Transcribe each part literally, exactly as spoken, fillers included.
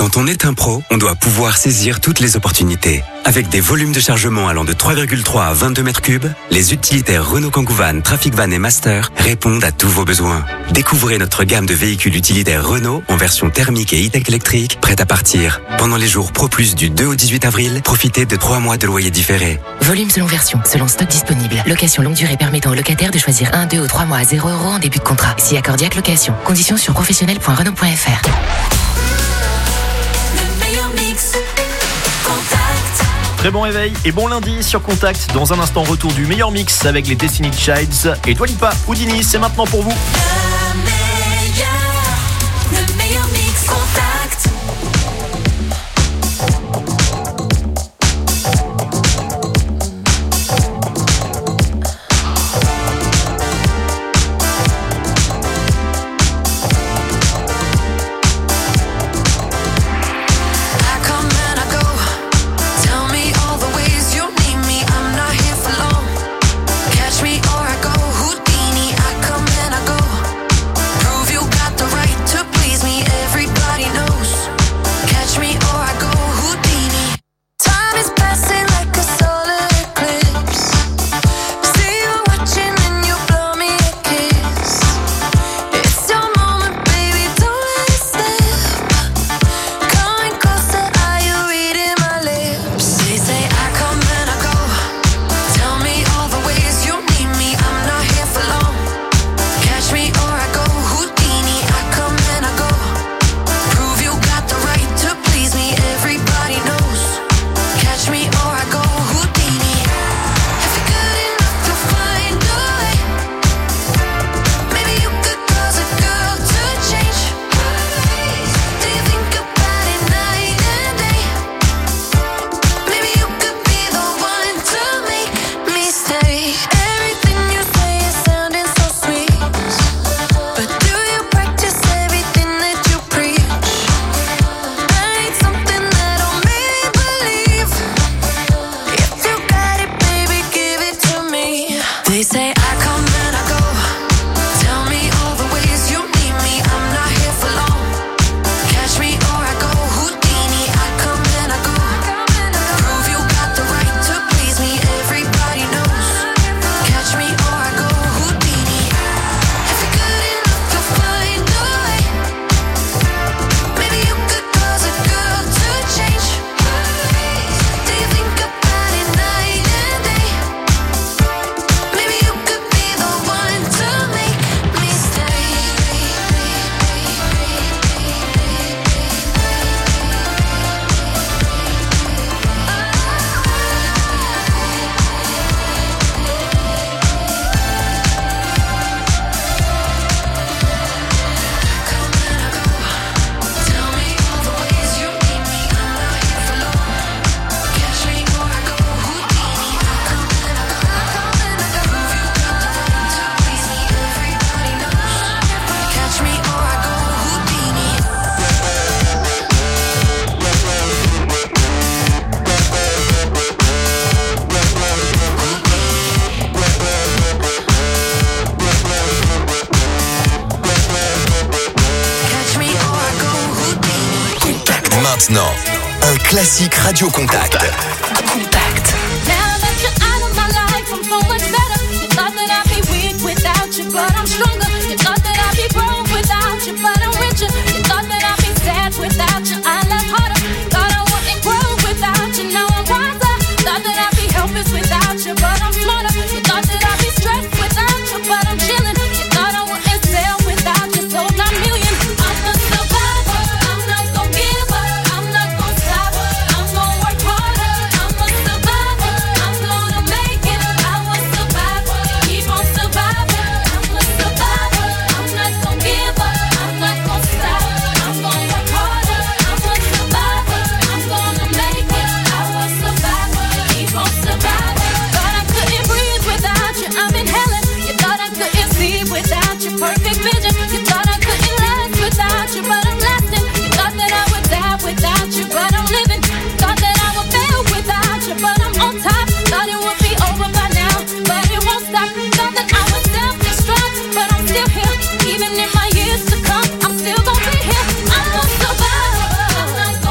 Quand on est un pro, on doit pouvoir saisir toutes les opportunités. Avec des volumes de chargement allant de trois virgule trois à vingt-deux mètres cubes, les utilitaires Renault Kangoo Van, Trafic Van et Master répondent à tous vos besoins. Découvrez notre gamme de véhicules utilitaires Renault en version thermique et e-tech électrique, prête à partir. Pendant les jours Pro Plus du deux au dix-huit avril, profitez de trois mois de loyer différé. Volume selon version, selon stock disponible. Location longue durée permettant aux locataires de choisir un, deux ou trois mois à zéro euros en début de contrat. Si accordiaque location. Conditions sur professionnel point renault point f r. Très bon réveil et bon lundi sur Contact. Dans un instant, retour du meilleur mix avec les Destiny Childs et Dua Lipa, Houdini, c'est maintenant pour vous. Le meilleur, le meilleur mix Contact. Maintenant, un classique Radio Contact. Contact. Now that you're out of my life, I'm so much better. You thought that I'd be weak without you, but I'm stronger. You thought that I'd be broke without you, but I'm richer. You thought that I'd be sad without you, I love harder. Thought I wouldn't grow without you, now I'm wiser. Thought that I'd be helpless without you, but I'm smarter. You thought that I'd be stressed without you, but I'm chilling. You thought I wouldn't sell without you, sold nine million. I'm a survivor, I'm not gon' give up. I'm not gon' stop, I'm gon' work harder. I'm a survivor, I'm gonna make it. I was survivor, keep on surviving. I'm a survivor, I'm not gon' give up. I'm not gon' stop, I'm gon' work harder. I'm a survivor, I'm gonna make it. I was survivor, keep on surviving. Thought I couldn't breathe without you, I'm inhaling. You thought I couldn't see without your perfect vision. You thought I couldn't last without you, but I'm lasting. You thought that I would die without you, but I'm living. Thought that I would fail without you, but I'm on top. Thought it would be over by now, but it won't stop. Thought that I would self-destruct, but I'm still here. Even in my years to come, I'm still gonna be here. I'm a survivor, I'm not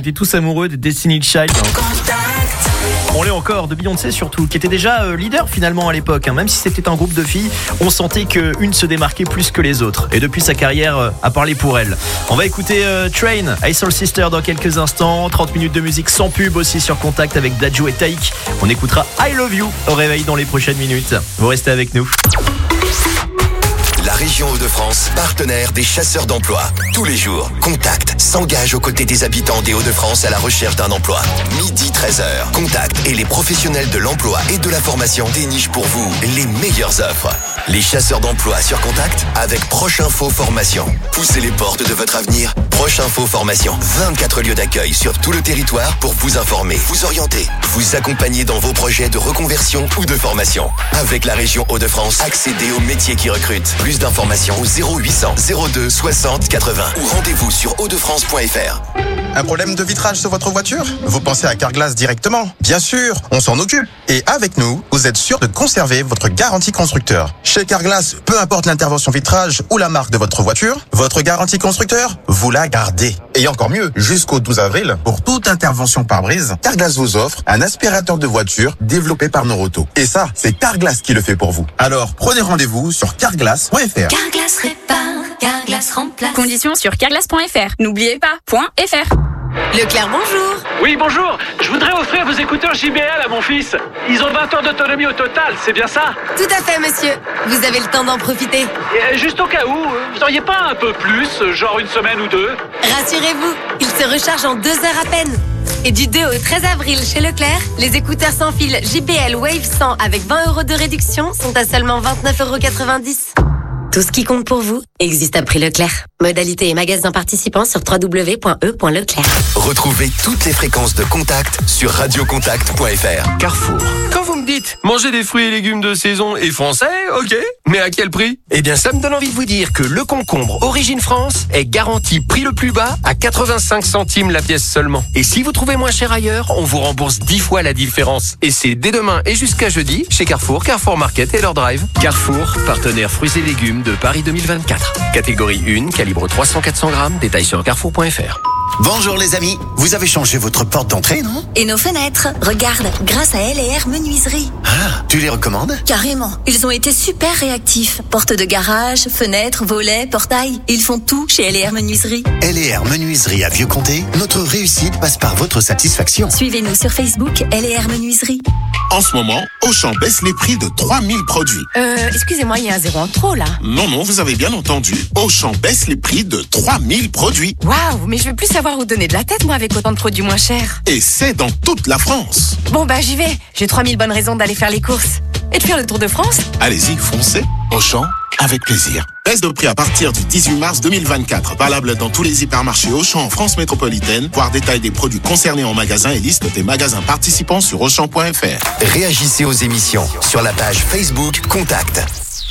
était tous amoureux des Destiny's Child. On l'est encore, de Beyoncé surtout, qui était déjà euh, leader finalement à l'époque. Hein. Même si c'était un groupe de filles, on sentait qu'une se démarquait plus que les autres. Et depuis sa carrière, euh, a parlé pour elle. On va écouter euh, Train, Hey Soul Sister dans quelques instants. trente minutes de musique sans pub aussi sur Contact avec Dadju et Taïk. On écoutera I Love You au réveil dans les prochaines minutes. Vous restez avec nous. La région Hauts-de-France, partenaire des chasseurs d'emploi. Tous les jours, Contact s'engage aux côtés des habitants des Hauts-de-France à la recherche d'un emploi. Midi treize heures, Contact et les professionnels de l'emploi et de la formation dénichent pour vous les meilleures offres. Les chasseurs d'emploi sur Contact avec Proche Info Formation. Poussez les portes de votre avenir. Proche Info Formation. vingt-quatre lieux d'accueil sur tout le territoire pour vous informer, vous orienter, vous accompagner dans vos projets de reconversion ou de formation. Avec la région Hauts-de-France, accédez aux métiers qui recrutent. Plus d'informations au zéro huit cents zéro deux soixante quatre-vingts ou rendez-vous sur hauts de france point f r. Un problème de vitrage sur votre voiture? Vous pensez à Carglass directement? Bien sûr, on s'en occupe. Et avec nous, vous êtes sûr de conserver votre garantie constructeur. Chez Carglass, peu importe l'intervention vitrage ou la marque de votre voiture, votre garantie constructeur, vous la gardez. Et encore mieux, jusqu'au douze avril, pour toute intervention pare-brise, Carglass vous offre un aspirateur de voiture développé par Noroto. Et ça, c'est Carglass qui le fait pour vous. Alors, prenez rendez-vous sur carglass point f r. Carglass répare, Carglass remplace. Conditions sur carglass point f r. N'oubliez pas, .fr. Leclerc, bonjour. Oui, bonjour. Je voudrais offrir vos écouteurs J B L à mon fils. Ils ont vingt heures d'autonomie au total, c'est bien ça? Tout à fait, monsieur. Vous avez le temps d'en profiter. Et juste au cas où, vous auriez pas un peu plus, genre une semaine ou deux? Rassurez-vous, ils se rechargent en deux heures à peine. Et du deux au treize avril chez Leclerc, les écouteurs sans fil J B L Wave cent avec vingt euros de réduction sont à seulement vingt-neuf euros quatre-vingt-dix. Tout ce qui compte pour vous existe à prix Leclerc. Modalité et magasins participants sur w w w point e point leclerc. Retrouvez toutes les fréquences de Contact sur radio contact point f r. Carrefour. Quand vous me dites manger des fruits et légumes de saison et français, ok, mais à quel prix? Eh bien, ça me donne envie de vous dire que le concombre Origine France est garanti prix le plus bas à quatre-vingt-cinq centimes la pièce seulement. Et si vous trouvez moins cher ailleurs, on vous rembourse dix fois la différence. Et c'est dès demain et jusqu'à jeudi chez Carrefour, Carrefour Market et leur drive. Carrefour, partenaire fruits et légumes de Paris deux mille vingt-quatre. Catégorie un, calibre trois cents à quatre cents grammes, détail sur carrefour point f r. Bonjour les amis, vous avez changé votre porte d'entrée, non? Et nos fenêtres, regarde, grâce à L et R Menuiserie. Ah, tu les recommandes? Carrément, ils ont été super réactifs. Porte de garage, fenêtres, volets, portails, ils font tout chez L et R Menuiserie. L et R Menuiserie à Vieux-Comté, notre réussite passe par votre satisfaction. Suivez-nous sur Facebook, L et R Menuiserie. En ce moment, Auchan baisse les prix de trois mille produits. Euh, excusez-moi, il y a un zéro en trop là. Non, non, vous avez bien entendu. Auchan baisse les prix de trois mille produits. Waouh, mais je veux plus savoir où donner de la tête moi avec autant de produits moins chers. Et c'est dans toute la France. Bon bah j'y vais, j'ai trois mille bonnes raisons d'aller faire les courses. Et de faire le tour de France. Allez-y, foncez. Auchan, avec plaisir. Baisse de prix à partir du dix-huit mars deux mille vingt-quatre. Valable dans tous les hypermarchés Auchan en France métropolitaine. Voir détail des produits concernés en magasin et liste des magasins participants sur auchan point f r. Réagissez aux émissions sur la page Facebook Contact.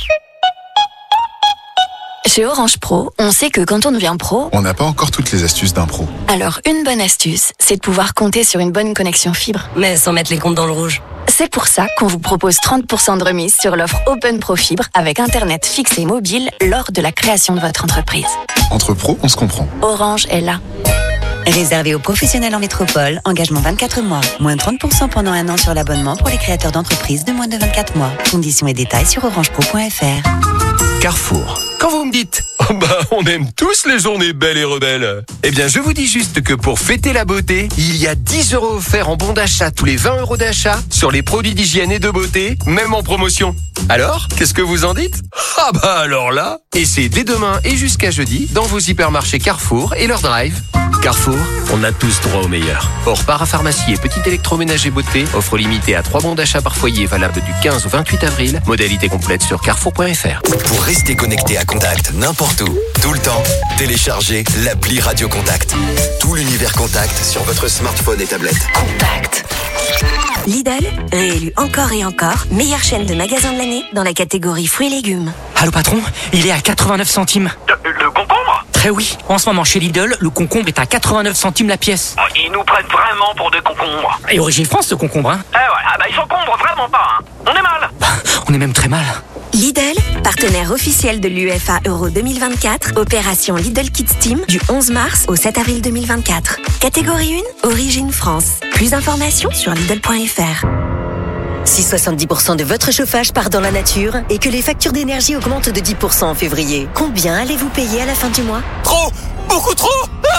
Chez Orange Pro, on sait que quand on devient pro, on n'a pas encore toutes les astuces d'un pro. Alors une bonne astuce, c'est de pouvoir compter sur une bonne connexion fibre. Mais sans mettre les comptes dans le rouge. C'est pour ça qu'on vous propose trente pour cent de remise sur l'offre Open Pro Fibre avec Internet fixe et mobile lors de la création de votre entreprise. Entre pros, on se comprend. Orange est là. Réservé aux professionnels en métropole, engagement vingt-quatre mois. Moins trente pour cent pendant un an sur l'abonnement pour les créateurs d'entreprises de moins de vingt-quatre mois. Conditions et détails sur orange pro point f r. Carrefour. Quand vous me dites, oh bah, on aime tous les journées belles et rebelles. Eh bien, je vous dis juste que pour fêter la beauté, il y a dix euros offerts en bon d'achat tous les vingt euros d'achat sur les produits d'hygiène et de beauté, même en promotion. Alors, qu'est-ce que vous en dites? Ah bah alors là, et c'est dès demain et jusqu'à jeudi dans vos hypermarchés Carrefour et leur drive. Carrefour, on a tous droit au meilleur. Hors parapharmacie et petit électroménager beauté, offre limitée à trois bons d'achat par foyer valable du quinze au vingt-huit avril. Modalité complète sur carrefour point f r. Pour rester connecté à Contact n'importe où, tout le temps, téléchargez l'appli Radio Contact. Tout l'univers Contact sur votre smartphone et tablette. Contact. Lidl, réélu encore et encore, meilleure chaîne de magasins de l'année dans la catégorie fruits et légumes. Allô patron, il est à quatre-vingt-neuf centimes. Le, le concombre? Très oui, en ce moment chez Lidl, le concombre est à quatre-vingt-neuf centimes la pièce. Oh, ils nous prennent vraiment pour des concombres. Et Origine France ce concombre, hein? Eh ouais, ah bah ils s'encombrent vraiment pas, hein. On est mal. Bah, on est même très mal. Lidl, partenaire officiel de l'U F A Euro deux mille vingt-quatre, opération Lidl Kids Team du onze mars au sept avril deux mille vingt-quatre. Catégorie un, origine France. Plus d'informations sur Lidl point F R. Si soixante-dix pour cent de votre chauffage part dans la nature et que les factures d'énergie augmentent de dix pour cent en février, combien allez-vous payer à la fin du mois ? Trop ! Beaucoup trop !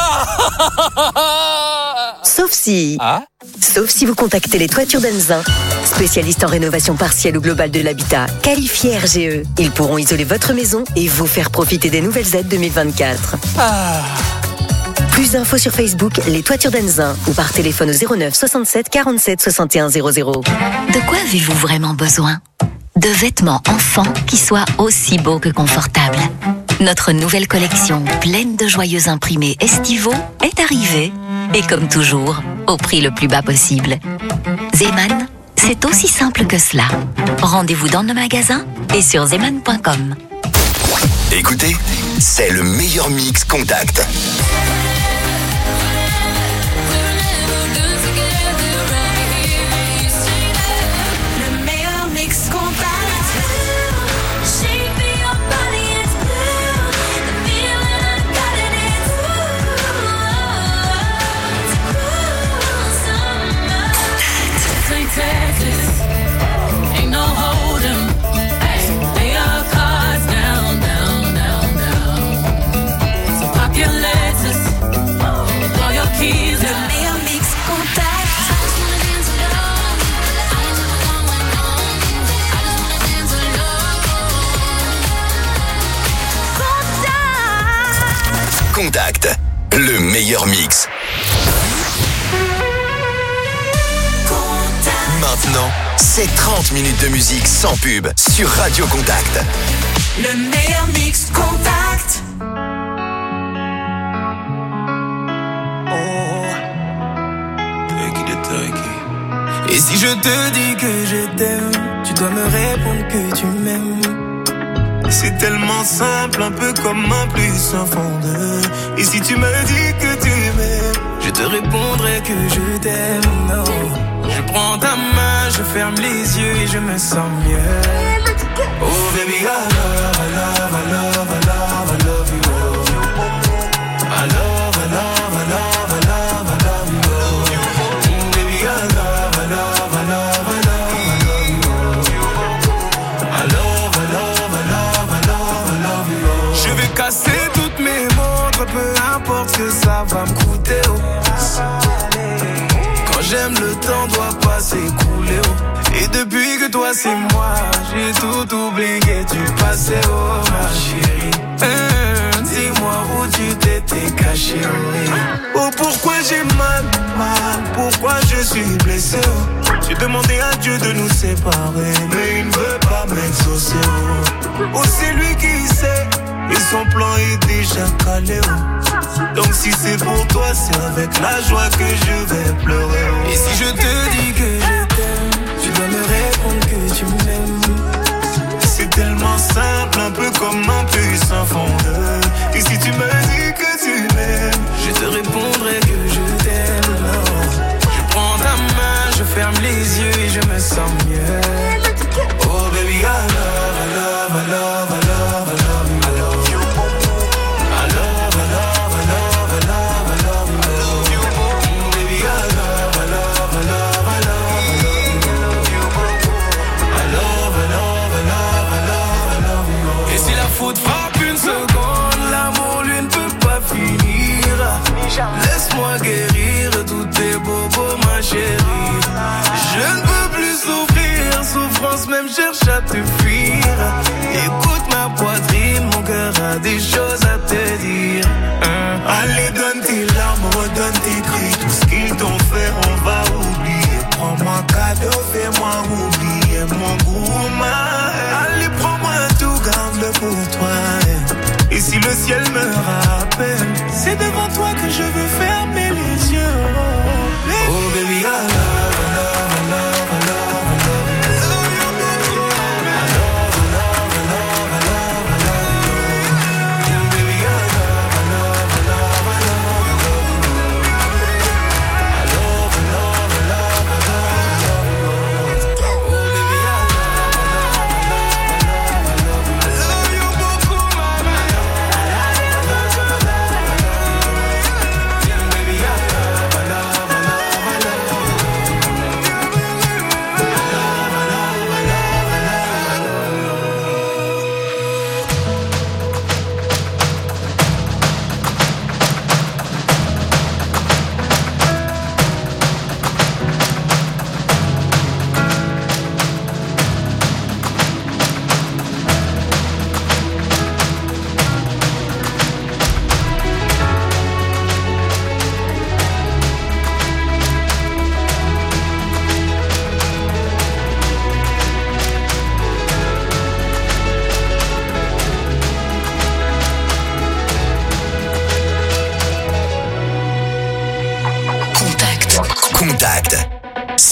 Sauf si... Ah ? Sauf si vous contactez les Toitures d'Anzin, spécialistes en rénovation partielle ou globale de l'habitat, qualifiés R G E. Ils pourront isoler votre maison et vous faire profiter des nouvelles aides deux mille vingt-quatre. Ah. Plus d'infos sur Facebook, les Toitures d'Anzin, ou par téléphone au zéro neuf soixante-sept quarante-sept soixante et un zéro zéro. De quoi avez-vous vraiment besoin ? De vêtements enfants qui soient aussi beaux que confortables. Notre nouvelle collection, pleine de joyeux imprimés estivaux, est arrivée. Et comme toujours, au prix le plus bas possible. Zeman, c'est aussi simple que cela. Rendez-vous dans nos magasins et sur zeman point com. Écoutez, c'est le meilleur mix Contact. Le meilleur mix Contact. Texas, ain't no hold'em. Lay your cards down, down, down, down. So pop your letters, throw your keys out. Le meilleur mix Contact. I just wanna dance alone. I ain't never going home. I just wanna dance alone. Contact. Contact, le meilleur mix. Maintenant, c'est trente minutes de musique sans pub sur Radio Contact. Le meilleur mix Contact. Et si je te dis que je t'aime, tu dois me répondre que tu m'aimes. C'est tellement simple, un peu comme un plus un fond de. Et si tu me dis que tu m'aimes, je te répondrai que je t'aime. Non. Je prends ta main, je ferme les yeux et je me sens mieux. Oh baby, I love, I love, I love, I love, I love you. I love, I love, I love, I love, I love you. Mm, baby, I love, I love, I love, I love, I love you. I love, I love, I love, I love, I love you. Je vais casser toutes mes montres, peu importe ce que ça va me coûter. Oh. J'aime, le temps doit pas s'écouler, oh. Et depuis que toi c'est moi, j'ai tout oublié, tu passais, oh ma chérie. Hum, dis-moi où tu t'étais caché, oh. Oh pourquoi j'ai mal, mal, pourquoi je suis blessé, oh. J'ai demandé à Dieu de nous séparer, mais il ne veut pas m'exaucer, oh. Oh c'est lui qui sait, et son plan est déjà calé, oh. Donc si c'est pour toi, c'est avec la joie que je vais pleurer. Et si je te dis que je t'aime, tu dois me répondre que tu m'aimes. C'est tellement simple, un peu comme un puissant fondeur. Et si tu me dis que tu m'aimes, je te répondrai que je t'aime. Non. Je prends ta main, je ferme les yeux et je me sens mieux. Oh baby, I love, I love, I love, I love, I love you. Laisse-moi guérir tous tes bobos, ma chérie. Je ne peux plus souffrir, souffrance même cherche à te fuir. Écoute ma poitrine, mon cœur a des choses à te dire. Hein? Allez, donne tes larmes, redonne tes cris. Tout ce qu'ils t'ont fait, on va oublier. Prends-moi cadeau, fais-moi oublier mon goût. Allez, prends-moi tout, garde-le pour toi. Et si le ciel me rappelle, c'est devant toi que je veux fermer les yeux. Oh, oh baby, I love, I love, I love, I love, I love you. I love, I love, I love, I love, I love you. Oh, baby, I love, I love, I love, I love, I love you. I love, I love, I love, I love, I love you. Oh, baby, I love, I love, I love, I love, I love you.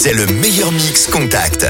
c'est le meilleur mix Contact.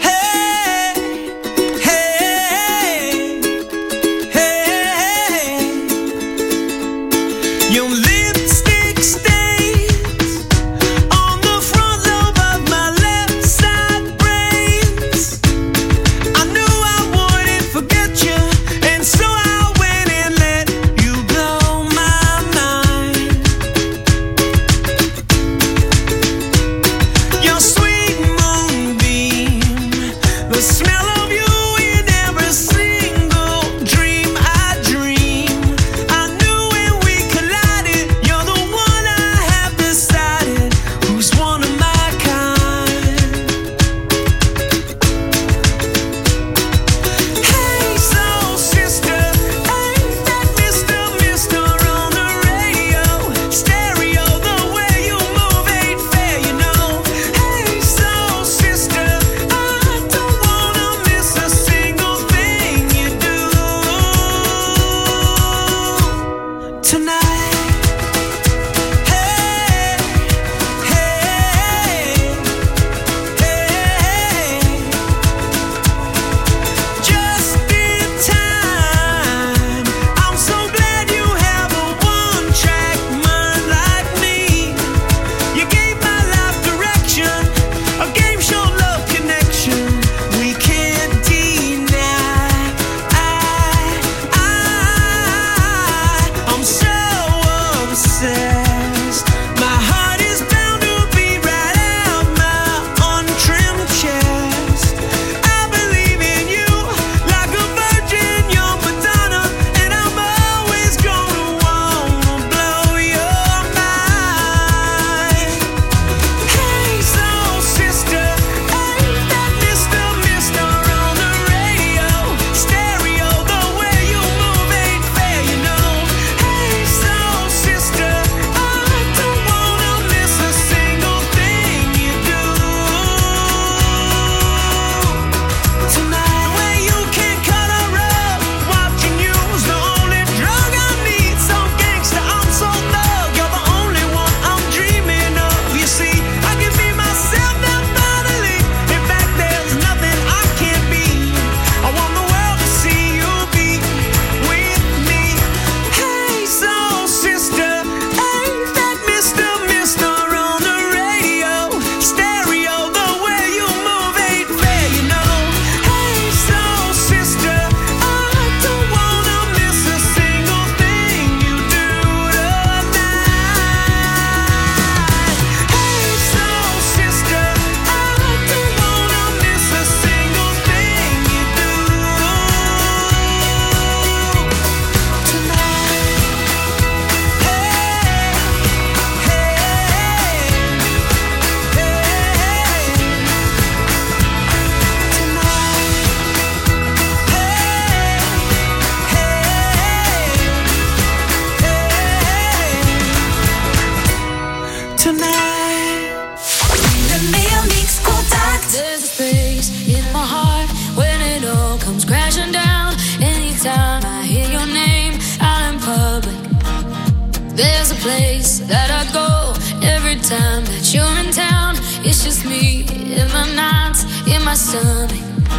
There's a place that I go every time that you're in town. It's just me in my nights, in my stomach.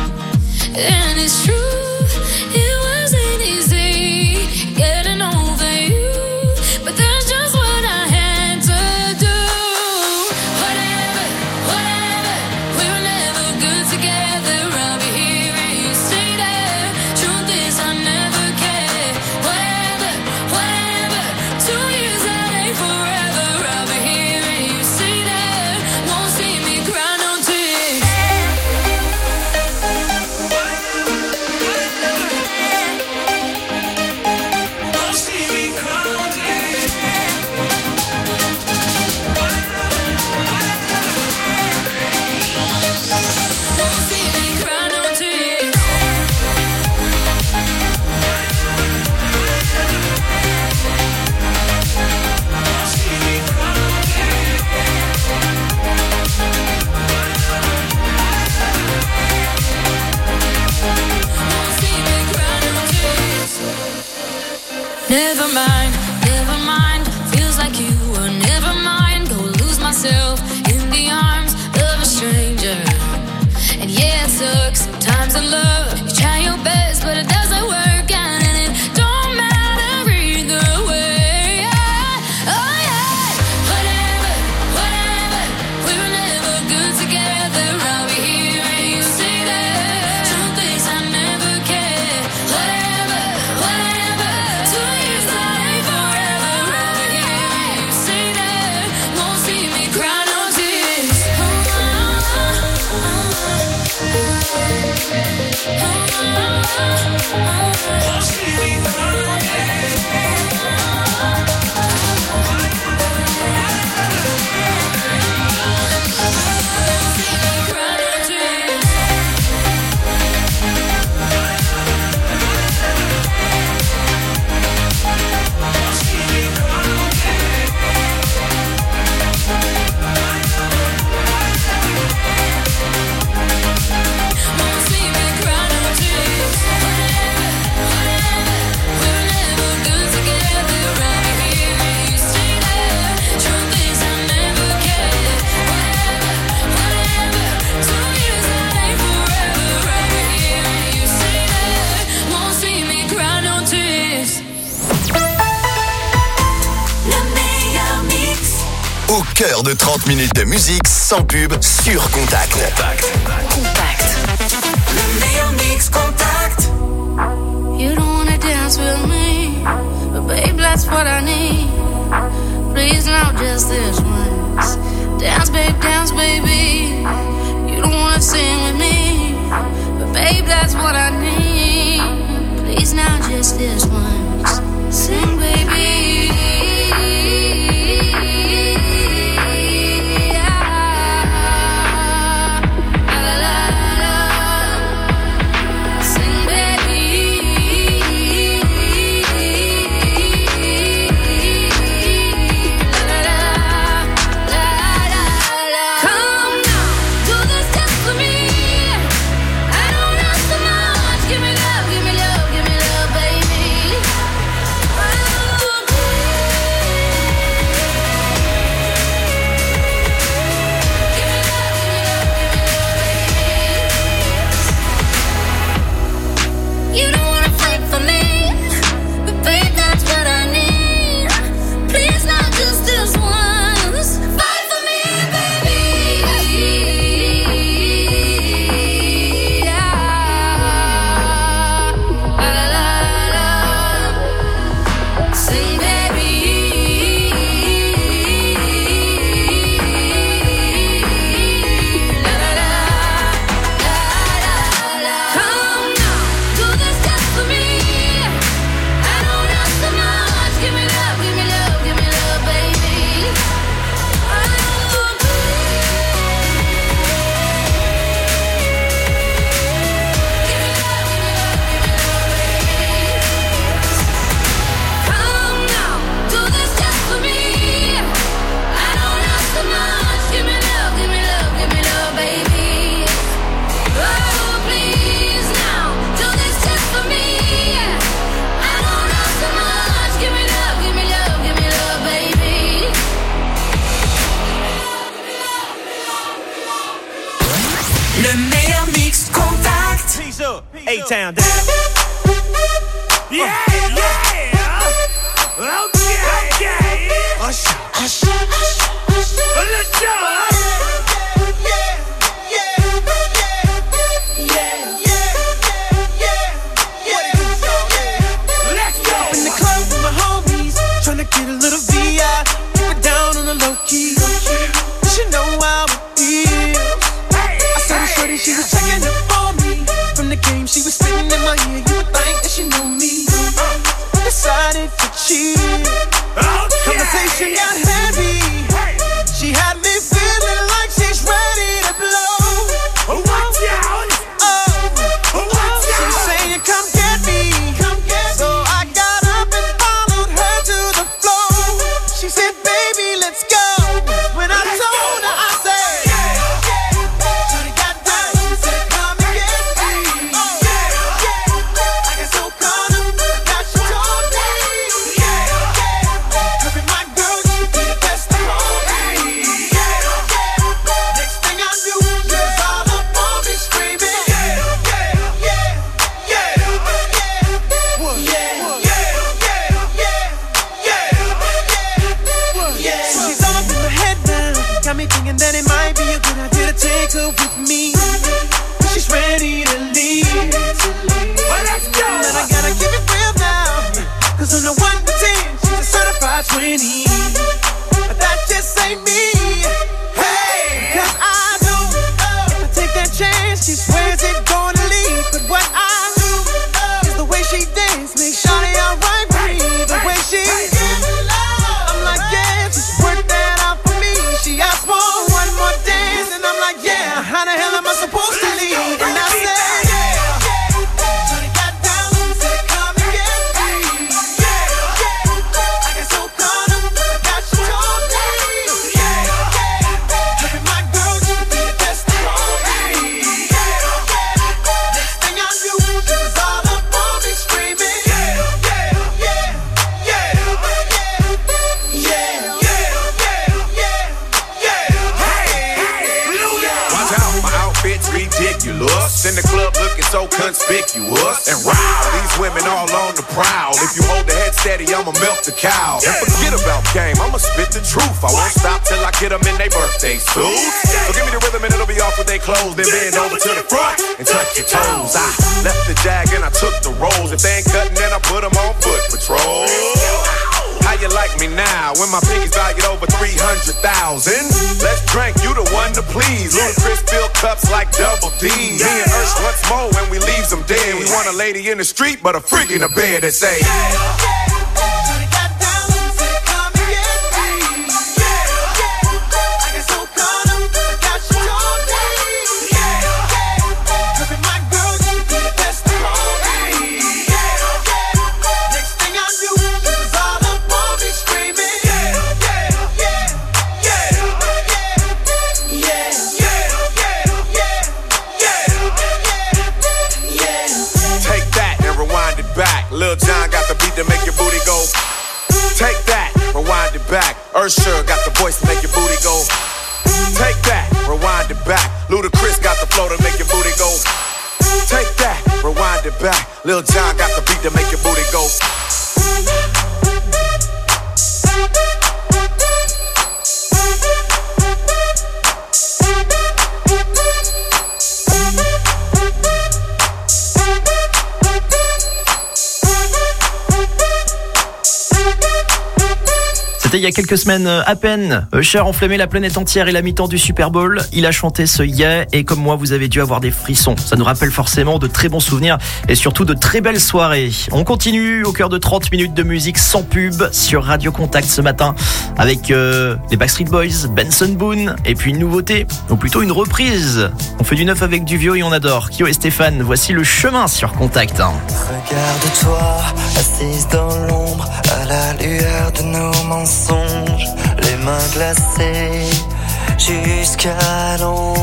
And it's true, it wasn't easy getting over you, but that's just what I had to do. Whatever, whatever, we were never good together. I'll be here and you stay there. Truth is I never cared. Whatever, whatever, two years that ain't forever. I'll be here and you stay there. Won't see me cry no tears. Never mind, never mind. Feels like you were never mine. Go lose myself in the arms of a stranger. And yeah, it sucks sometimes in love. You try your best, but it doesn't work out, and it don't matter either way. Yeah. Oh yeah, whatever, whatever. We were never good together. I'll be here and you say that. Truth is, I never cared. Whatever, whatever. Two years that ain't forever. I'll be here and you say that. Won't see me cry no tears. Au cœur de trente minutes de musique sans pub sur Contact. Contact. Contact. Le meilleur mix Contact. You don't wanna dance with me, but babe, that's what I need. Please now, just this once. Dance, babe, dance, baby. You don't wanna sing with me, but babe, that's what I need. Please now, just this once. Sing, baby. A-Town down. Yeah, yeah. Okay, okay. Hush, hush, hush, hush. Let's go. Yeah, yeah, yeah, yeah, yeah, yeah. Let's go. In the club with my homies, tryna get a little V I. Keep it down on the low key. She know how it feels. I saw the shorty, she was checking up on me. From the game, she was spitting in my ear. You would think that she knew me. Decided to cheat. Conversation got heavy. She had me feeling like she's ready to blow. Watch out! Oh, watch out! She's saying, "Come get me, come get me." So I got up and followed her to the floor. She said, "Baby, let's go." When I told her, I said, "Yeah, yeah." Shorty got down, she said, "Come and get me." Oh, yeah, yeah. I got so caught up, now she told me, yeah, yeah. Her and my girl, she be the best of all me. Yeah, her with me. She's ready to leave. Well, let's go. And I gotta give it real now. Cause on the one to ten, she's a certified twenty. But that just ain't me. Hey! Cause I know if I take that chance, she swears it's gonna leave. But what I do is the way she dance makes Shawty alright for me. The way she I'm like, yeah, just work that out for me. She asked for one more dance, and I'm like, yeah, how the hell am I supposed to leave? And I said, in the club looking so conspicuous. And wow, these women all on the prowl. If you hold the head steady, I'ma milk the cow. And forget about game, I'ma spit the truth. I won't stop till I get them in their birthday suits. So give me the rhythm and it'll be off with their clothes. Then bend over to the front and touch your toes. I left the jag and I took the rolls. If they ain't cutting, then I put them on foot patrol. How you like me now when my pinkies valued over three hundred thousand? Let's drink, you the one to please. Ludacris fill cups like double D. Me and Ursh once more when we leaves them dead. We want a lady in the street, but a freak in the bed that say Lil Jon got the beat to make your booty go. Take that, rewind it back. Usher got the voice to make your booty go. Take that, rewind it back. Ludacris got the flow to make your booty go. Take that, rewind it back. Lil Jon got the beat to make your booty go. Il y a quelques semaines à peine, Usher enflammait la planète entière et la mi-temps du Super Bowl. Il a chanté ce Yeah et comme moi vous avez dû avoir des frissons. Ça nous rappelle forcément de très bons souvenirs et surtout de très belles soirées. On continue au cœur de trente minutes de musique sans pub sur Radio Contact ce matin avec euh, les Backstreet Boys, Benson Boone et puis une nouveauté, ou plutôt une reprise. On fait du neuf avec du vieux et on adore. Kyo et Stéphane, voici Le Chemin sur Contact. Regarde-toi, assise dans l'ombre, à la lueur de nos mensonges, les mains glacées jusqu'à l'ombre.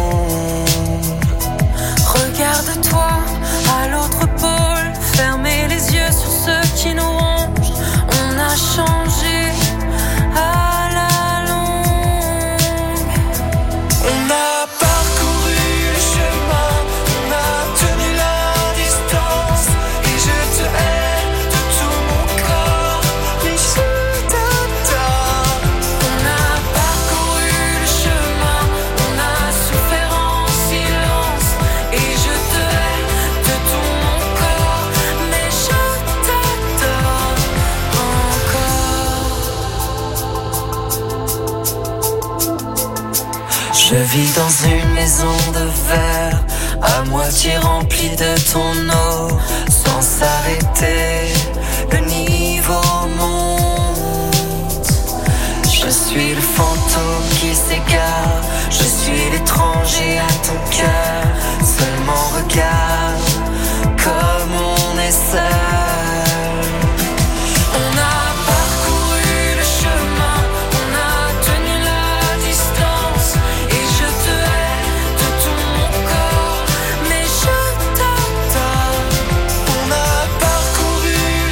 Regarde-toi à l'autre pôle, fermez les yeux sur ceux qui nous rongent. On a changé à la longue. On a parcouru le chemin, on a tenu la distance, et je te hais de tout mon corps, mais je t'adore. On a parcouru le chemin, on a souffert en silence, et je te hais de tout mon corps, mais je t'adore encore. Je vis dans une maison de verre, à moitié remplie de ton eau, sans s'arrêter, le niveau monte. Je suis le fantôme qui s'égare, je suis l'étranger à ton cœur. Seulement regarde comme on est seul. On a parcouru le chemin, on a tenu la distance, et je te hais de tout mon corps, mais je t'adore. On a parcouru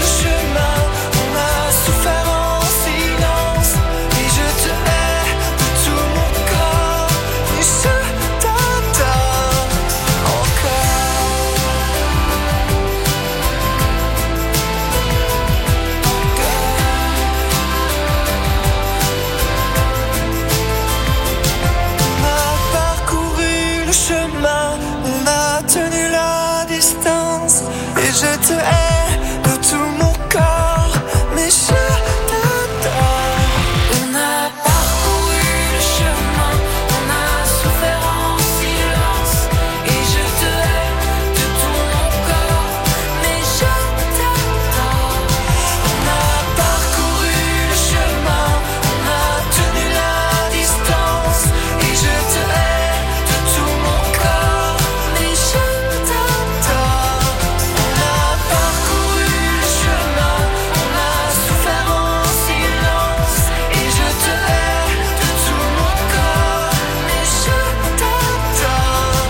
te hais de tout mon corps, mais je t'adore. On a parcouru le chemin, on a souffert en silence, et je te hais de tout mon corps, mais je t'adore. On a parcouru le chemin, on a tenu la distance, et je te hais de tout mon corps, mais je t'adore. On a parcouru le chemin, on a souffert en silence, et je te hais de tout mon corps, mais je t'adore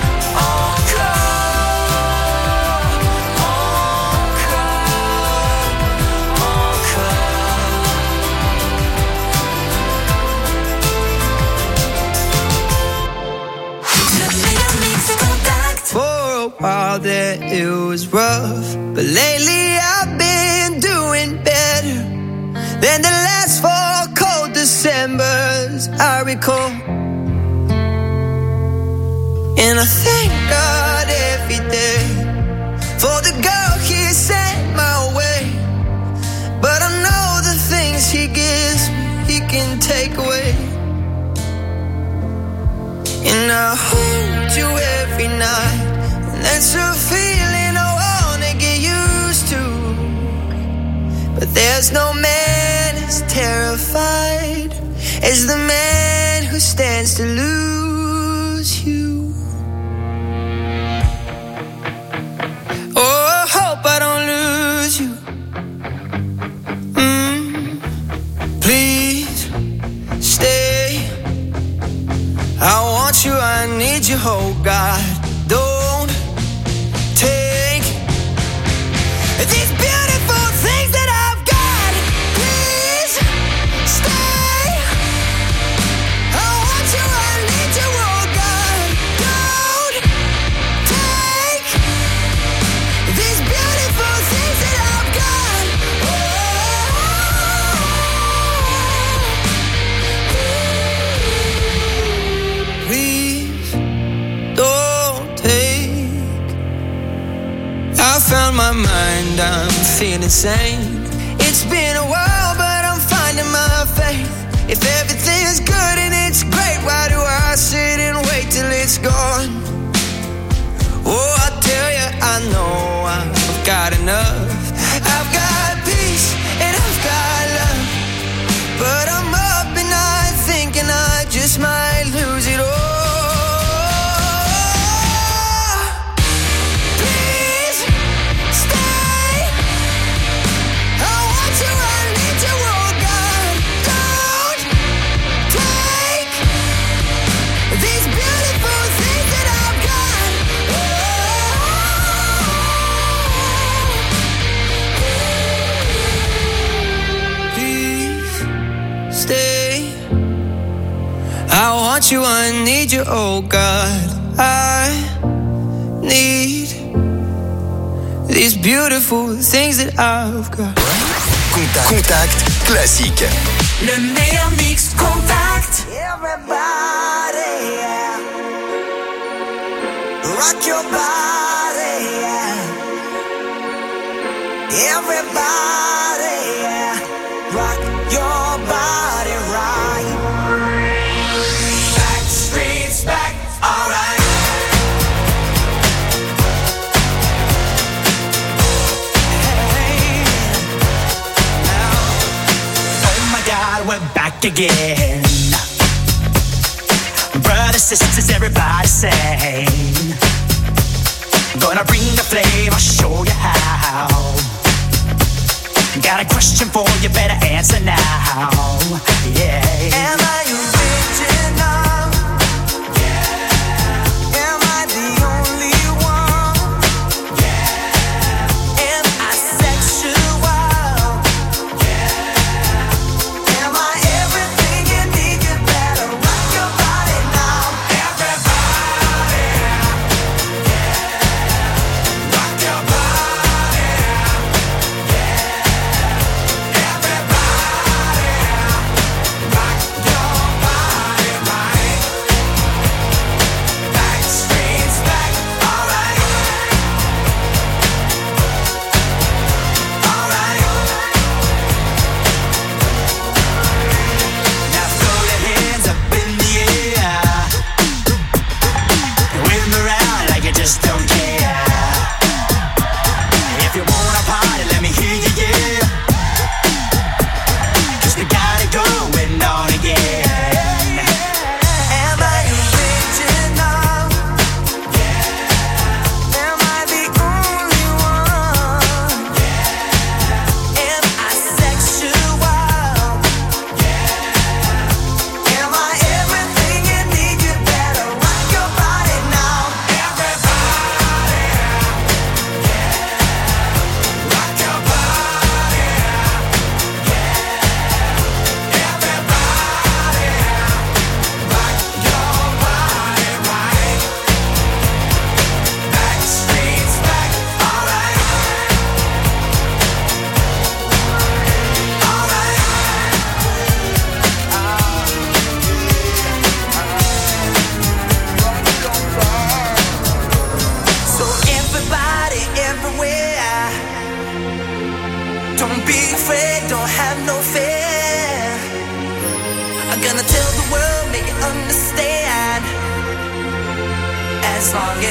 encore, For a while there it was rough, but lately I've been doing better than the last four cold Decembers I recall. And I thank God every day for the girl He sent my way. But I know the things He gives me, He can take away. And I hold you every night, and that's a feeling I wanna get used to. But there's no man as terrified as the man who stands to lose you. Oh, I hope I don't lose you. Mm, please stay. I want you, I need you, oh God. Don't take these beautiful things that I've got. Please stay. I want you, I need you, oh God. Don't take these beautiful things that I've got. Please don't take. I found my mind, I'm feeling sane. It's been a while, but I'm finding my faith. If everything's good and it's great, why do I sit and wait till it's gone? Oh, I tell you, I know I've got enough. I've got peace and I've got love, but I'm up and I thinking I just might lose it all. Please stay. I want you, I need you, oh God. Don't take these beautiful things that I've got. Please stay. I want you, I need you, oh God. I need these beautiful things that I've got. Contact, Contact classique. Le meilleur mix Contact. Everybody, yeah. Rock your body, yeah. Everybody, yeah. Rock your body right. Back streets back, alright. Hey, now, oh my God, we're back again. Brothers, sisters, everybody sing. Gonna bring the flame, I'll show you how. Got a question for you, better answer now. Yeah. Am I original? Yeah. Am I the only one? Yeah. Am I sexual? Yeah. Am I everything you need? You better rock your body now. Everybody, yeah. Rock your body, yeah. Everybody, rock your body.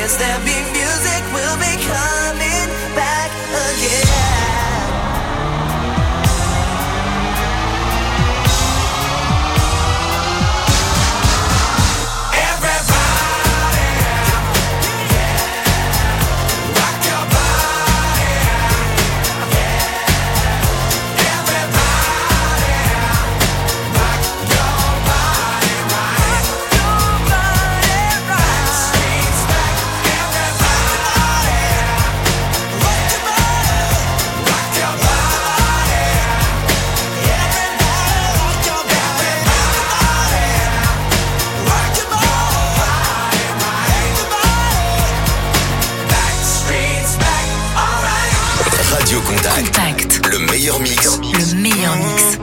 Yes, there'll be music, we'll be coming back again. Contact. Le meilleur mix. Le meilleur mix.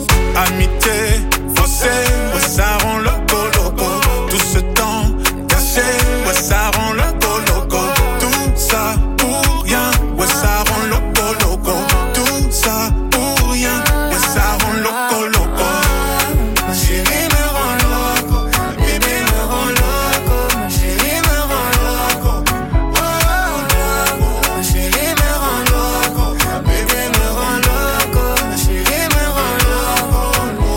Amitié, faussé, ouais, ça rend loco, loco. Tout ce temps caché, ouais, ça rend loco, loco. Tout ça pour rien, ouais, ça rend loco, loco. Tout ça pour rien, ouais, ça rend loco, loco. Ma chérie me rend loco, ma bébé me rend loco. Ma chérie me rend loco, oh, loco. Ma chérie me rend loco, ma bébé me rend loco. Ma chérie me rend loco,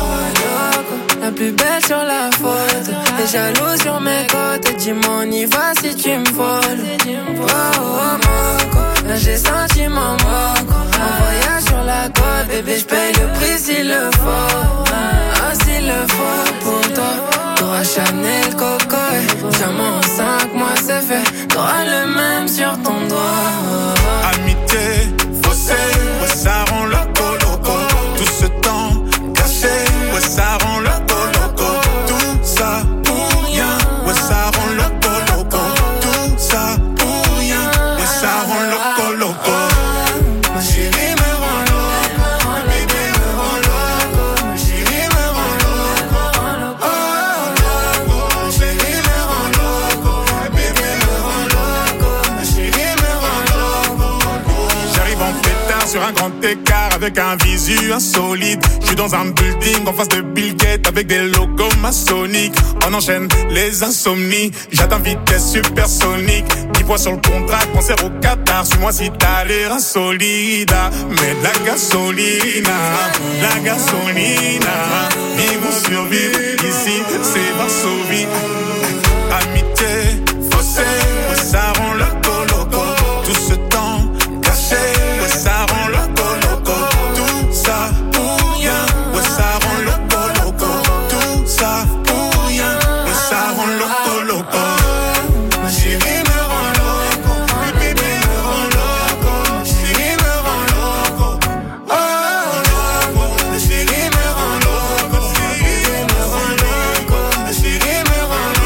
loco. La plus belle sur la photo, t'es jaloux sur mes côtes. Dis-moi on y va si tu me voles. Oh oh moco, là j'ai senti mon moco. Un voyage sur la côte, bébé j'paye le prix s'il le faut. Ah s'il le faut pour toi. T'auras Chanel, Coco et diamant en cinq mois c'est fait. T'auras le même sur ton doigt. Amitié, faussé, ouais, ça rend loco, loco. Tout ce temps caché, ouais, ça rend loco, loco. Tout ça pour rien, ouais, ça rend loco, loco. Tout ça pour rien, ouais, ça rend loco, loco. Ma chérie me rend loco, ma bébé me rend loco. Ma chérie me rend loco, oh, loco. Ma chérie me rend loco, ma bébé me rend loco. Ma chérie me rend loco. J'arrive en pétard sur un grand écart avec un visu insolite. J'suis dans un building en face de Bill Gates avec des logos maçonniques. On enchaîne les insomnies. J'atteins vitesse supersonique. dix fois sur le contrat, concert au Qatar. Suis-moi si t'as l'air insolide. Mais de la gasolina, la gasolina. Vivons survivre, ici c'est Varsovie. Amitié, faussé, ouais, ça rend loco, loco. Tout ce temps caché, ouais, ça rend loco, loco. Tout ça pour rien, ouais, ça rend loco, loco. Tout ça pour rien, ouais, ça rend loco, loco. Ma chérie me rend loco, ma bébé me rend loco. Ma chérie me rend loco, oh, loco. Ma chérie me rend loco, ma bébé me rend loco. Ma chérie me rend loco.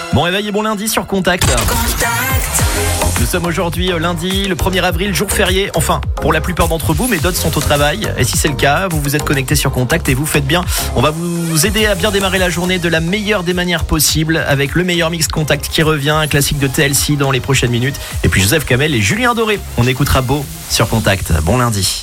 Bon réveil et bon lundi sur Contact. Nous sommes aujourd'hui lundi, le premier avril, jour férié. Enfin, pour la plupart d'entre vous, mais d'autres sont au travail. Et si c'est le cas, vous vous êtes connectés sur Contact et vous faites bien. On va vous aider à bien démarrer la journée de la meilleure des manières possibles avec le meilleur mix Contact qui revient, un classique de T L C dans les prochaines minutes. Et puis Joseph Kamel et Julien Doré. On écoutera Beau sur Contact. Bon lundi.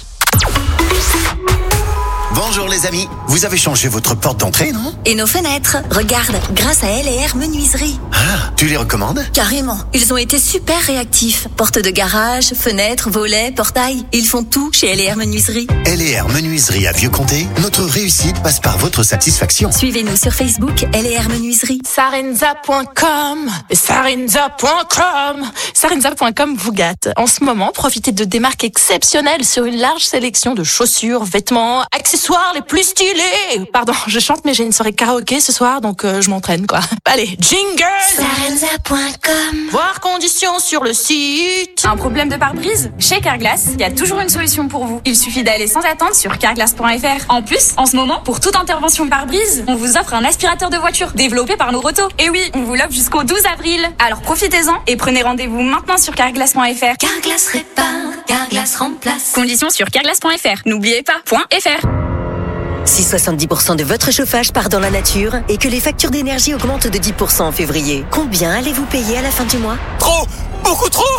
Bonjour les amis, vous avez changé votre porte d'entrée, non? Et nos fenêtres, regarde, grâce à L et R Menuiserie. Ah, tu les recommandes? Carrément, ils ont été super réactifs. Portes de garage, fenêtres, volets, portails, ils font tout chez L et R Menuiserie. L et R Menuiserie à Vieux-Comté, notre réussite passe par votre satisfaction. Suivez-nous sur Facebook, L et R Menuiserie. Sarenza point com, Sarenza point com, Sarenza point com vous gâte. En ce moment, profitez de démarques exceptionnelles sur une large sélection de chaussures, vêtements, accessoires les plus stylés. Pardon, je chante mais j'ai une soirée karaoké ce soir donc euh, je m'entraîne quoi. Allez, jingle. Sarenza point com. Voir conditions sur le site. Un problème de pare-brise? Chez Carglass, il y a toujours une solution pour vous. Il suffit d'aller sans attendre sur carglass point f r. En plus, en ce moment, pour toute intervention pare-brise, on vous offre un aspirateur de voiture développé par nos rotos. Et oui, on vous l'offre jusqu'au douze avril. Alors profitez-en et prenez rendez-vous maintenant sur carglass point f r. Carglass répare, Carglass remplace. Conditions sur carglass point f r. N'oubliez pas, .fr. Si soixante-dix pour cent de votre chauffage part dans la nature et que les factures d'énergie augmentent de dix pour cent en février, combien allez-vous payer à la fin du mois? Trop! Beaucoup trop!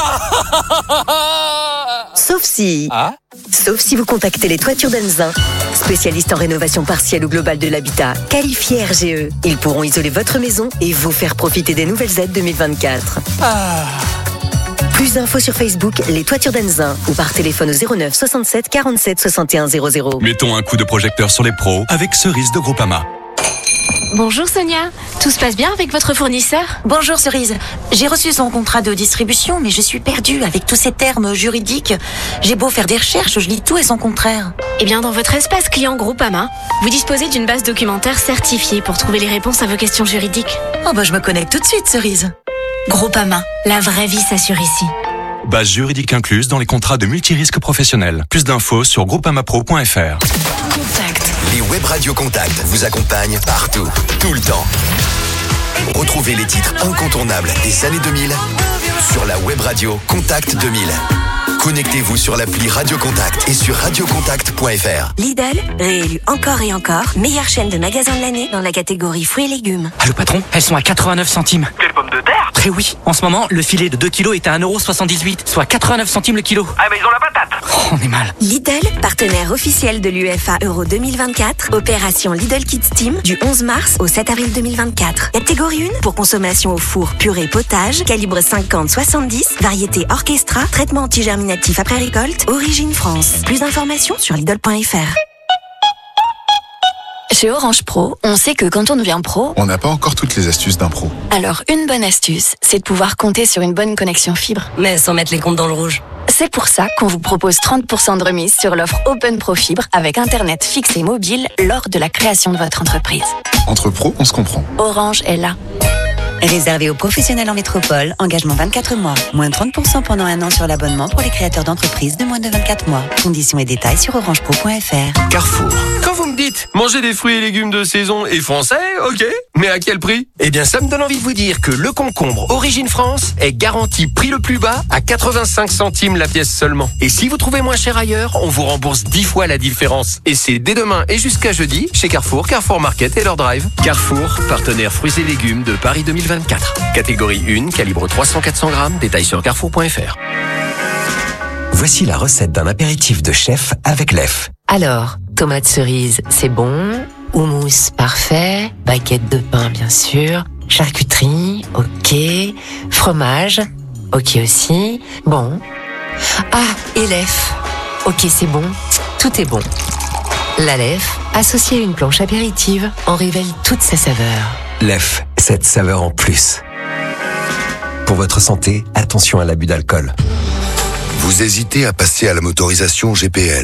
Sauf si... Ah? Sauf si vous contactez les Toitures d'Anzin, spécialistes en rénovation partielle ou globale de l'habitat, qualifiés R G E. Ils pourront isoler votre maison et vous faire profiter des nouvelles aides deux mille vingt-quatre. Ah. Plus d'infos sur Facebook, les Toitures d'Anzin, ou par téléphone au zéro neuf soixante-sept quarante-sept soixante et un zéro zéro. Mettons un coup de projecteur sur les pros avec Cerise de Groupama. Bonjour Sonia, tout se passe bien avec votre fournisseur? Bonjour Cerise, j'ai reçu son contrat de distribution mais je suis perdue avec tous ces termes juridiques. J'ai beau faire des recherches, je lis tout et son contraire. Eh bien dans votre espace client Groupama, vous disposez d'une base documentaire certifiée pour trouver les réponses à vos questions juridiques. Oh bah je me connecte tout de suite Cerise. Groupama, la vraie vie s'assure ici. Base juridique incluse dans les contrats de multirisque professionnels. Plus d'infos sur groupamapro point f r. Contact. Les web radios Contact vous accompagnent partout, tout le temps. Retrouvez les titres incontournables des années deux mille sur la web radio Contact deux mille. Connectez-vous sur l'appli Radio Contact et sur radio contact point f r. Lidl, réélu encore et encore, meilleure chaîne de magasins de l'année dans la catégorie fruits et légumes. Ah le patron, elles sont à quatre-vingt-neuf centimes. Quelle pomme de terre? Eh oui, en ce moment, le filet de deux kilos est à un euro soixante-dix-huit, soit quatre-vingt-neuf centimes le kilo. Ah mais ils ont la patate. Oh, on est mal. Lidl, partenaire officiel de l'U F A Euro deux mille vingt-quatre, opération Lidl Kids Team du onze mars au sept avril deux mille vingt-quatre. Catégorie un, pour consommation au four purée potage, calibre cinquante soixante-dix, variété orchestra, traitement antigerminatif après récolte, origine France. Plus d'informations sur Lidl point f r. Chez Orange Pro, on sait que quand on devient pro, On n'a pas encore toutes les astuces d'un pro. alors une bonne astuce, c'est de pouvoir compter sur une bonne connexion fibre. Mais sans mettre les comptes dans le rouge. C'est pour ça qu'on vous propose trente pour cent de remise sur l'offre Open Pro Fibre avec Internet fixe et mobile lors de la création de votre entreprise. Entre pros, on se comprend. Orange est là. Réservé aux professionnels en métropole, engagement vingt-quatre mois. Moins trente pour cent pendant un an sur l'abonnement pour les créateurs d'entreprises de moins de vingt-quatre mois. Conditions et détails sur orange pro point f r. Carrefour. Quand vous me dites manger des fruits et légumes de saison et français, ok, mais à quel prix? Eh bien, ça me donne envie de vous dire que le concombre Origine France est garanti prix le plus bas à quatre-vingt-cinq centimes la pièce seulement. Et si vous trouvez moins cher ailleurs, on vous rembourse dix fois la différence. Et c'est dès demain et jusqu'à jeudi chez Carrefour, Carrefour Market et leur drive. Carrefour, partenaire fruits et légumes de Paris deux mille vingt-quatre. Catégorie un, calibre trois cents à quatre cents grammes, détail sur carrefour point f r. Voici la recette d'un apéritif de chef avec l'E F. Alors, tomate cerise, c'est bon. Houmous, parfait. Baguette de pain, bien sûr. Charcuterie, ok. Fromage, ok aussi. Bon. Ah, et l'E F. Ok, c'est bon. Tout est bon. La L E F, associée à une planche apéritive, en révèle toute sa saveur. L'E F, cette saveur en plus. Pour votre santé, attention à l'abus d'alcool. Vous hésitez à passer à la motorisation G P L.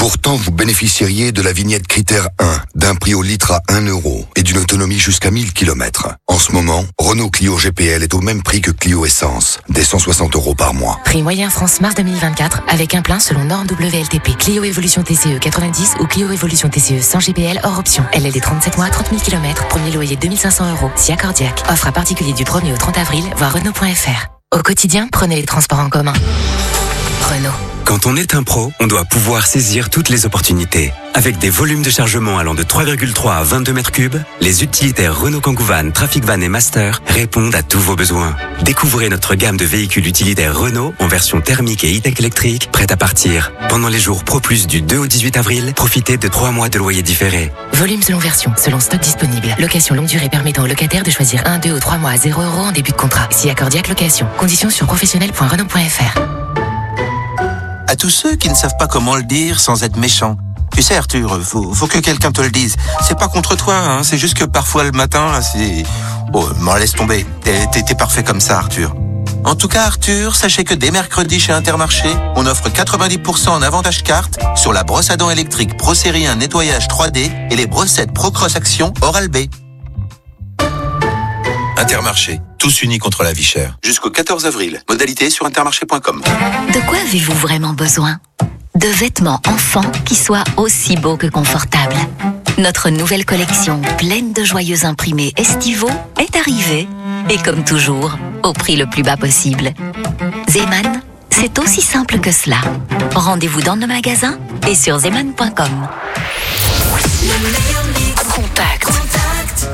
Pourtant, vous bénéficieriez de la vignette critère un, d'un prix au litre à un euro et d'une autonomie jusqu'à mille kilomètres. En ce moment, Renault Clio G P L est au même prix que Clio Essence, des cent soixante euros par mois. Prix moyen France mars deux mille vingt-quatre avec un plein selon norme W L T P. Clio Evolution T C E quatre-vingt-dix ou Clio Evolution T C E sans G P L hors option. L L D trente-sept mois, trente mille kilomètres, premier loyer deux mille cinq cents euros. Si accordiaque. Offre à particulier du premier au trente avril, voir Renault point F R. Au quotidien, prenez les transports en commun. Renault. Quand on est un pro, on doit pouvoir saisir toutes les opportunités. Avec des volumes de chargement allant de trois virgule trois à vingt-deux mètres cubes, les utilitaires Renault Kangoo Van, Trafic Van et Master répondent à tous vos besoins. Découvrez notre gamme de véhicules utilitaires Renault en version thermique et e-tech électrique, prête à partir. Pendant les jours Pro Plus du deux au dix-huit avril, profitez de trois mois de loyer différé. Volume selon version, selon stock disponible. Location longue durée permettant aux locataires de choisir un, deux ou trois mois à zéro euros en début de contrat. Si accordiaque location. Conditions sur professionnel point renault point F R. À tous ceux qui ne savent pas comment le dire sans être méchant. Tu sais Arthur, faut, faut que quelqu'un te le dise. C'est pas contre toi, hein, c'est juste que parfois le matin, là, c'est... Oh, m'en laisse tomber. T'es, t'es, t'es parfait comme ça Arthur. En tout cas Arthur, sachez que dès mercredi chez Intermarché, on offre quatre-vingt-dix pour cent en avantage carte sur la brosse à dents électrique Pro Série un nettoyage trois D et les brossettes Pro Cross Action Oral-B. Intermarché, tous unis contre la vie chère. Jusqu'au quatorze avril. Modalité sur intermarché point com. De quoi avez-vous vraiment besoin? De vêtements enfants qui soient aussi beaux que confortables. Notre nouvelle collection pleine de joyeux imprimés estivaux est arrivée. Et comme toujours, au prix le plus bas possible. Zeman, c'est aussi simple que cela. Rendez-vous dans nos magasins et sur zeman point com. Contact. Contact.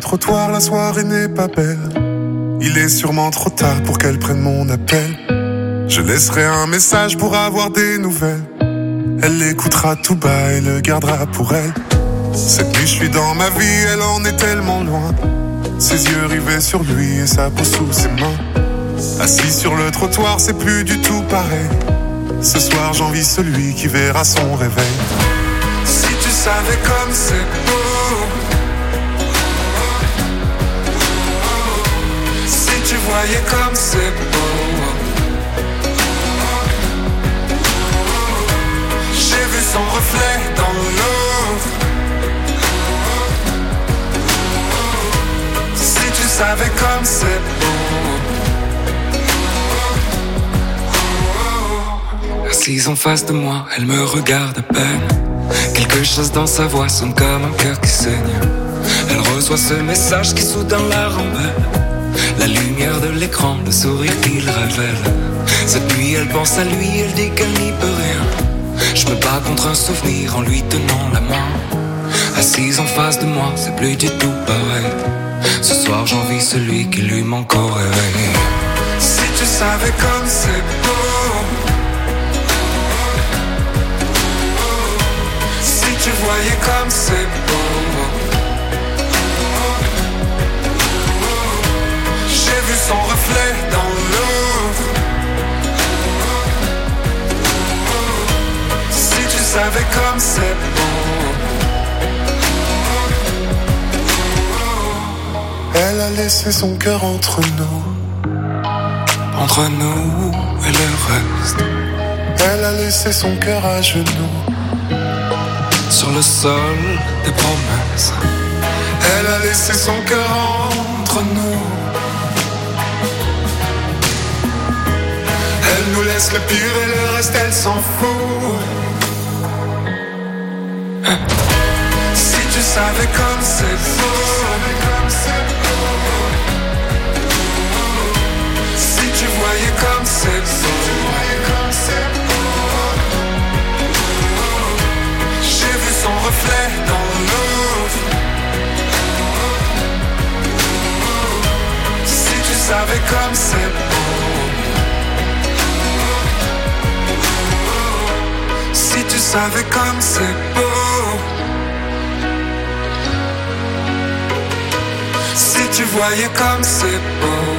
trottoir, la soirée n'est pas belle. Il est sûrement trop tard pour qu'elle prenne mon appel. Je laisserai un message pour avoir des nouvelles. Elle l'écoutera tout bas et le gardera pour elle. Cette nuit je suis dans ma vie, elle en est tellement loin. Ses yeux rivés sur lui et sa peau sous ses mains. Assis sur le trottoir, c'est plus du tout pareil. Ce soir j'envie celui qui verra son réveil. Si tu savais comme c'est beau, si tu voyais comme c'est beau. J'ai vu son reflet dans l'eau. Si tu savais comme c'est beau. Assise en face de moi, elle me regarde à peine. Quelque chose dans sa voix sonne comme un cœur qui saigne. Elle reçoit ce message qui soudain la rembelle. La lumière de l'écran, le sourire qu'il révèle. Cette nuit elle pense à lui, elle dit qu'elle n'y peut rien. Je me bats contre un souvenir en lui tenant la main. Assise en face de moi, c'est plus du tout pareil. Ce soir j'envie celui qui lui manque au réveil. Si tu savais comme c'est beau. Si tu voyais comme c'est beau. J'ai vu son reflet dans l'eau. Si tu savais comme c'est beau. Elle a laissé son cœur entre nous. Entre nous et le reste. Elle a laissé son cœur à genoux. Sur le sol des promesses. Elle a laissé son cœur entre nous. Elle nous laisse le pire et le reste elle s'en fout. Si tu savais comme c'est beau. Si tu voyais comme c'est beau. J'ai vu son reflet dans l'eau. Si tu savais comme c'est beau. Si tu savais comme c'est beau. Si tu voyais comme c'est beau.